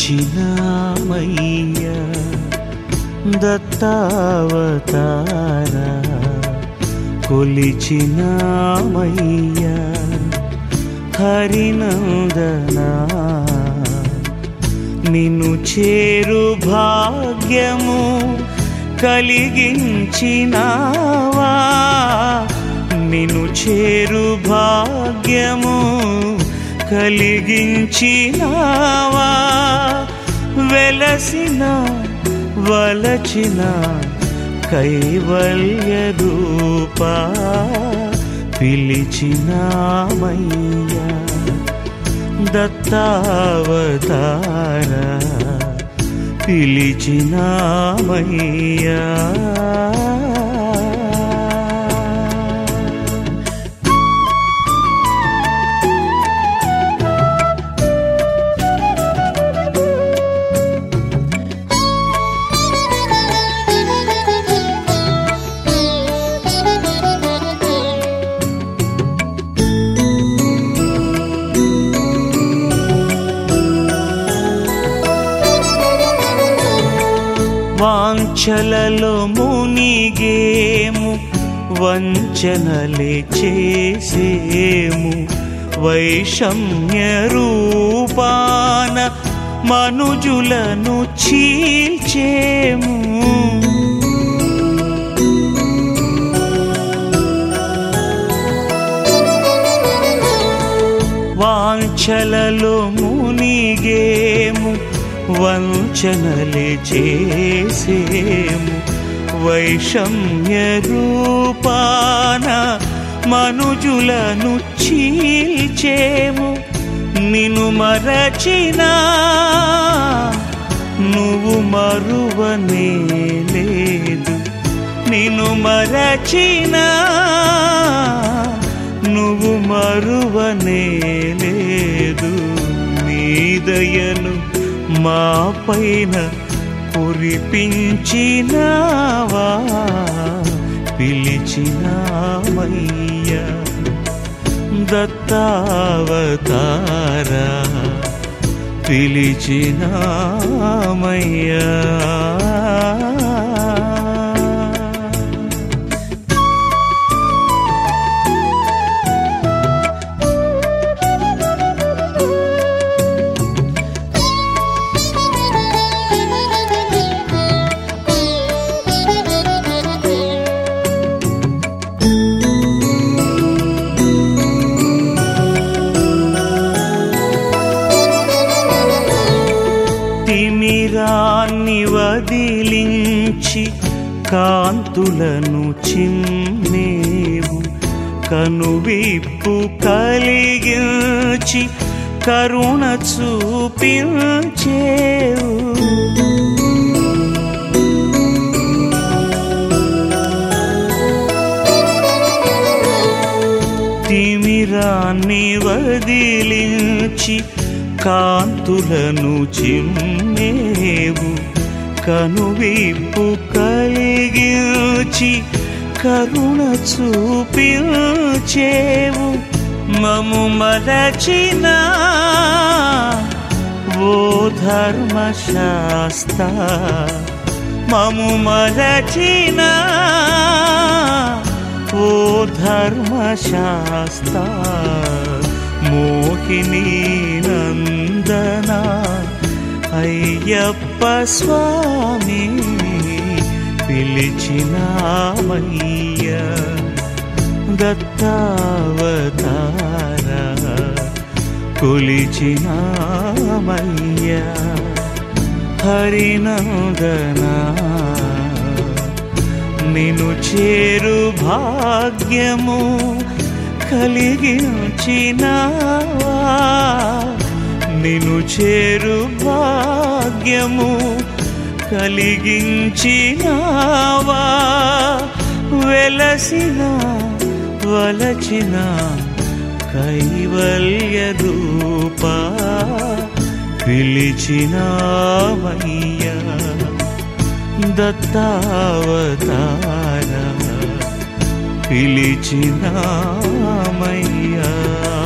పిలిచినామయ్యా దత్తావతారా, కొలిచినామయ్యా హరినందనా. నిన్ను చేరు భాగ్యము కలిగించినావా, నిన్ను చేరు భాగ్యము కలిగించినావా. వెలసిన వలచిన కైవల్య రూపా, పిలిచినామయ్యా దత్తావతారా, పిలిచినామయ్యా. వాంఛలలో మునిగేము, వంచనలే చేసేము, వైషమ్య రూపాన మనుజులను చీల్చేము. వాంఛలలో మునిగేము, వంచనలే చేసేము, వైషమ్య రూపాన మనుజులను చీల్చేము. నిన్ను మరచినా నువ్వు మరువనే లేదు, నిన్ను మరచినా నువ్వు మరువనే లేదు. నీ దయను మా పైన కురిపించినావా, పిలిచినామయ్యా దత్తావతారా, పిలిచినామయ్యా. తిమిరాన్ని వదిలించి కాంతులను చిమ్మేవు, కనువిప్పు కలిగించి కరుణ చూపించేవు. తిమిరాన్ని వదిలించి కాంతులను చిమ్మేవు, కనువిప్పు కలిగించి కరుణ చూపించేవు. మము మరచిన ఓ ధర్మశాస్త్ర, మము మరచిన ఓ ధర్మశాస్త్ర. మోహిని నందనా అయ్యప్ప స్వామి, పిలిచినామయ్యా దత్తావతారా, కొలిచినామయ్యా హరినందనా. నిన్ను చేరు భాగ్యము కలిగించినావా, నిన్ను చేరు భాగ్యము కలిగించినావా. వెలసిన వలచిన కైవల్య రూపా, పిలిచినామయ్యా దత్తావతారా, పిలిచినామయ్యా.